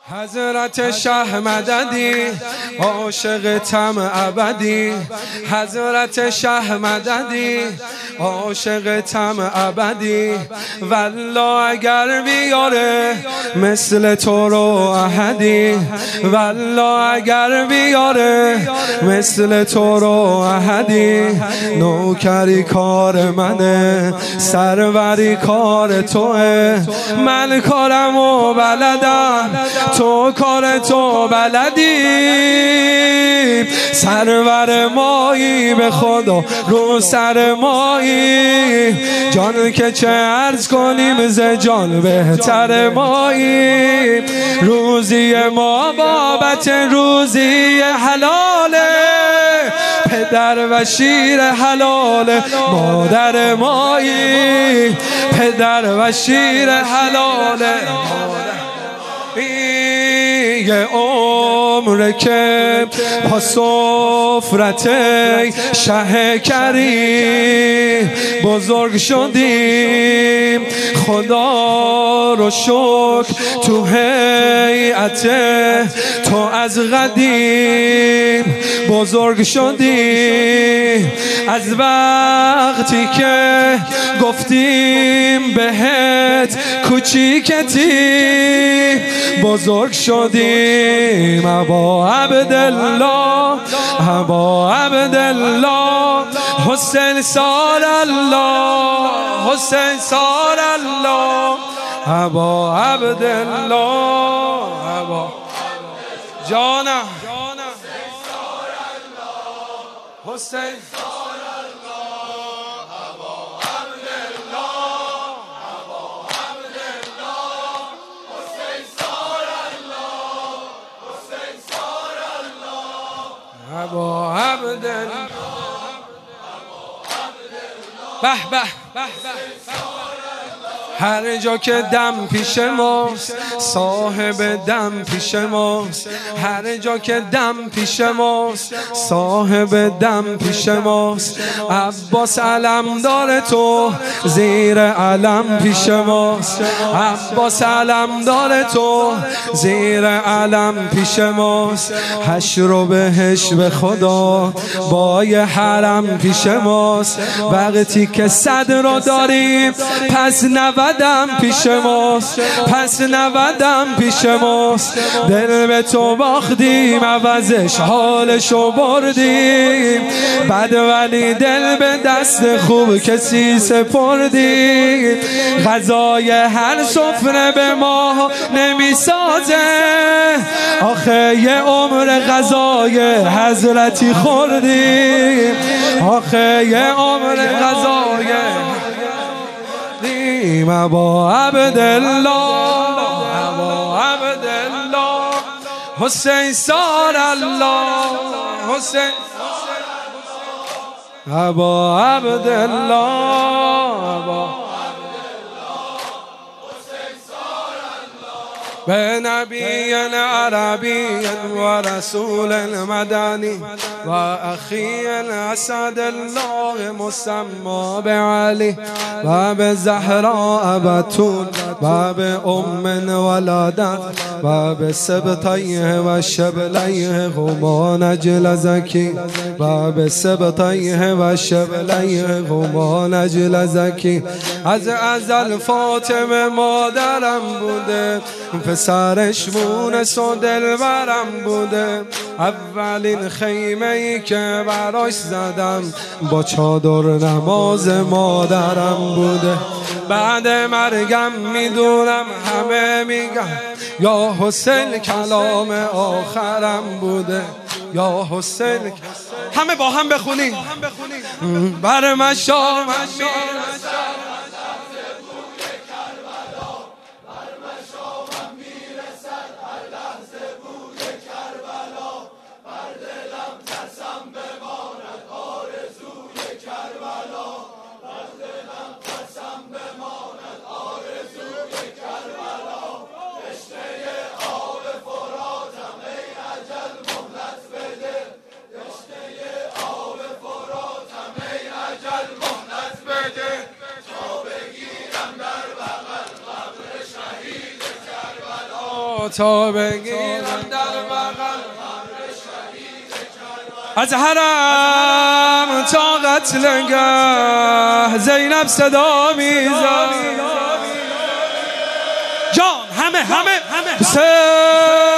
حضرت شه مددی عاشقتم ابدی، حضرت شه مددی عاشقتم ابدی. والله اگر بیاره مثل تو رو احدی، والله اگر بیاره مثل تو رو احدی. نوکری کار منه، سروری کار توه، من کارمو بلدم تو کار تو بلدی. سرور مایی به خدا رو سر مایی، جان که چه عرض کنیم ز جان بهتر مایی. روزی ما بابت روزی حلاله، پدر و شیر حلال مادر مایی، پدر و شیر حلال یه عمر که پا سفرت شه کریم بزرگ شدیم، خدا رو شکر تو هیئت تو از قدیم بزرگ شدیم. از وقتی که گفتیم بهت کوچیکتی بزرگ شدیم. ابا عبدالله ابا عبدالله حسین سال الله حسین سال الله ابا عبدالله ابا جانم حسین ابا عبدالله به به هر جا که دم پیش ماست صاحب دم پیش ماست، هر جا که دم پیش ماست صاحب دم پیش ماست. عباس علمدار تو زیر علم پیش ماست، عباس علمدار تو زیر علم پیش ماست. حشر و بهش به خدا با یه حرم پیش ماست. وقتی که صد رو داریم پس نودم پیش ماست، پس نودم پیش ماست. دل به تو باختیم عوضش حالشو بردیم، بعد ولی دل به دست خوب کسی سپردیم. غذای هر سفره به ما نمیسازه، آخه یه عمر غذای حضرتی خوردیم، آخه یه عمر غذای ابا عبدالله ابا عبدالله حسین سال الله حسین ابا عبدالله ابا به نبی عربی و رسول مدنی و اخی اسد الله مسمى بعلی و به زهراء بتول و به ام ولادت و به سبطیه و شبلیه هما نجل زکی و به سبطیه و شبلیه هما نجل زکی. از ازل فاطمه مادرم بوده، پسرش مونس و دلبرم بوده. اولین خیمه ای که براش زدم با چادر نماز مادرم بوده. بعد مرگم میدونم همه میگم یا حسین کلام آخرم بوده، یا حسین. همه با هم بخونیم بر مشام تا بگیرم در بغل از حرم تا قتلگاه زینب صدا میزد جان همه حسین